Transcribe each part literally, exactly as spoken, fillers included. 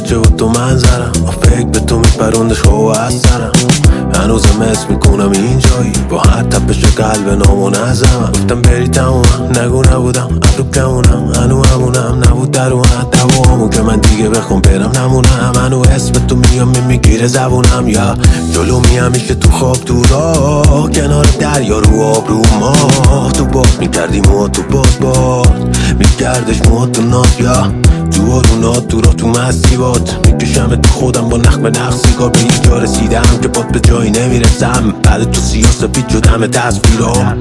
کوچه و تو منظرم، فکر به تو میپرونده شو از سرم. هنوزم اسم میکنم اینجایی با هر تپش قلب نامنظمم. گفتم بری تمومم، نگو نبودم ابرو کمونم، هنو همونم نبود در اومد دوامو که من دیگه بخوام برم نمونم. هنو اسم تو میام میگیره زبونم، یا جلو میام میشه تو خواب تو راه کنار دریا رو آب رو ماه. تو باز میکردی موها تو باز باز میکردش موها تو ناز، یا تو بارونات تو را تو مسیبات میکشم تو خودم با نخ به نخ سیگار. به یک جا رسیدم که باد به جایی نمیرسم، بعد تو سیاه سفید شدم تصویرام.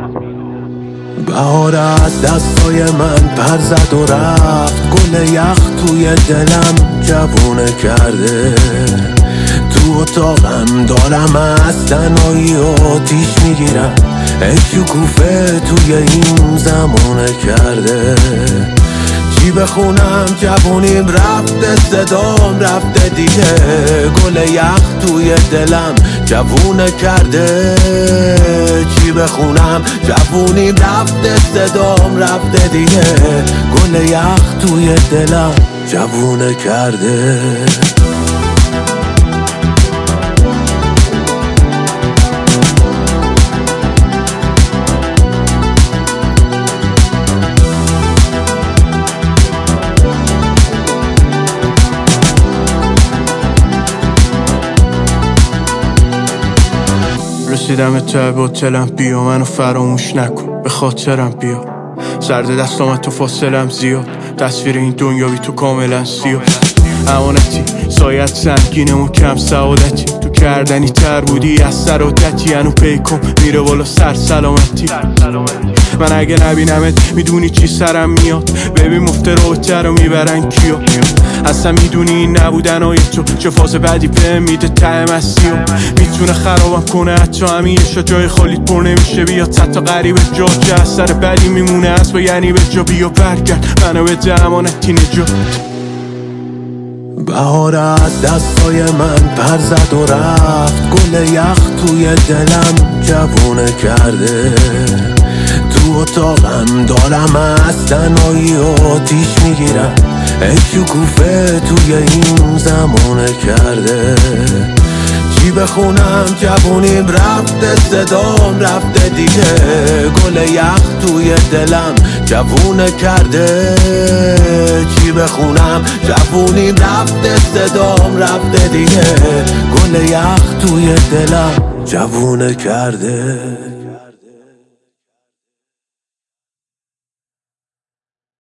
بهار از دستای من پر زد و رفت، گل یخ توی دلم جوونه کرده. تو اتاقم دارم از تنهایی آتیش میگیرم، ای شکوفه توی این زمانه کرده. چی بخونم جوونیم رفته، صدام رفته دیگه. گل یخ توی دلم جوونه کرده. چی بخونم جوونیم رفته، صدام رفته دیگه. گل یخ توی دلم جوونه کرده. رسیدم ته به هتلم، بیا منو فراموش نکن به خاطرم بیا. سرد دست آمد تو فاصلم زیاد، تصویر این دنیا بی تو کاملا سیاه. امانتی سایت سنگینه و کم سعادتی، تو کردنی تر بودی از سرادتی. هنو پیکم میره بالا سر سلامتی. من اگه نبینمت میدونی چی سرم میاد، ببین مفت رابطه رو میبرن کیا. اصلا میدونی این نبودن های تو چه فاز بعدی به میده ته مسیح. میتونه خرابم کنه حتی همیشه، جای خالیت پر نمیشه. بیا تا غریبه جا چه اثر بدی میمونه از و یعنی به جا. بیا برگرد منو به امانتی نجات. بهار از دستای من پر زد و رفت، گل یخ توی دلم جوونه کرده. تو اتاقم دارم از تنهایی آتیش میگیرم، ای شکوفه توی این زمانه کرده. چی بخونم جوونیم رفته، صدام رفته دیگه. گل یخ توی دلم جوونه کرده. چی بخونم جوونیم رفته، صدام رفته دیگه. گل یخ توی دلم جوونه کرده.